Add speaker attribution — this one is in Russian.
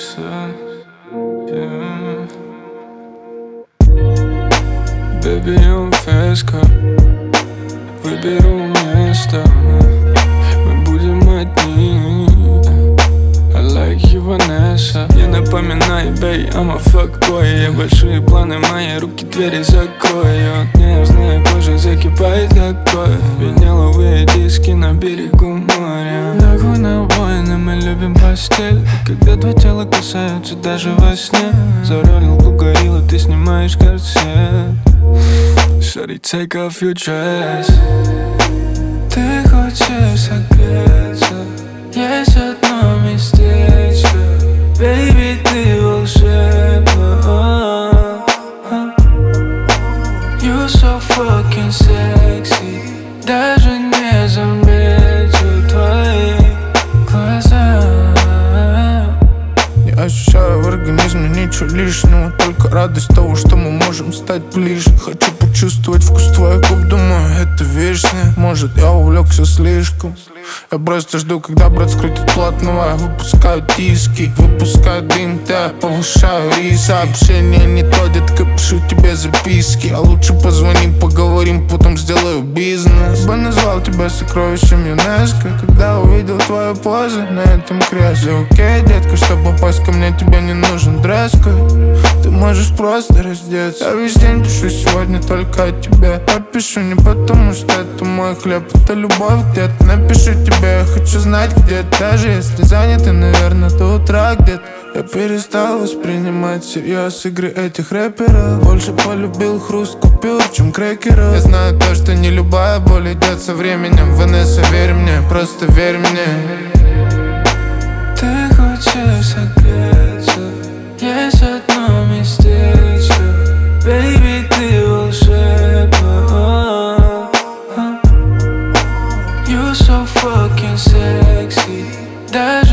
Speaker 1: нравится, yeah. Baby, I'm феска, выберу место, мы будем одни. I like you, Vanessa. Не напоминай, babe, I'm a fuckboy. Я большие планы, мои руки двери закроют. Нежная кожа закипает, как кровь. Виниловые диски на берегу моря. Нахуй на войны, мы любим постель. И когда два тела касаются даже во сне. Заролил горилла, ты снимаешь корсет. Shawty, take off your dress. Ты хочешь согреться? Есть одно местечко. Baby, ты волшебна. You so fucking sexy. Даже не замечу твои глаза.
Speaker 2: Не ощущаю в организме ничего лишнего, только радость того, что мы можем стать ближе. Хочу почувствовать вкус твоих губ, думаю, это вечное. Может, я увлекся слишком. Я просто жду, когда брат скрутит плотного. Я выпускаю диски, выпускаю дым, я повышаю риск. Сообщение не то, детка, пишу тебе записки. А лучше позвони, поговорим, потом сделаю бизнес. Я бы назвал тебя сокровищем ЮНЕСКО, когда увидел твою позу на этом кресле. Окей, детка, чтобы попасть ко мне, тебе не нужен дресс-код. Ты можешь просто раздеться. Я весь день пишу сегодня только о тебе. Я пишу не потому, что это мой хлеб, это любовь где-то. Напишу тебе, я хочу знать, где ты. Даже если занят, наверное, до утра где-то. Я перестал воспринимать всерьез игры этих рэперов. Больше полюбил хруст купюр, чем крекеров. Я знаю то, что не любая боль идет со временем. Ванесса, верь мне, просто верь мне.
Speaker 1: Ты хочешь согреться? Есть одно местечко. Baby, ты волшебна. You so fucking sexy. Даже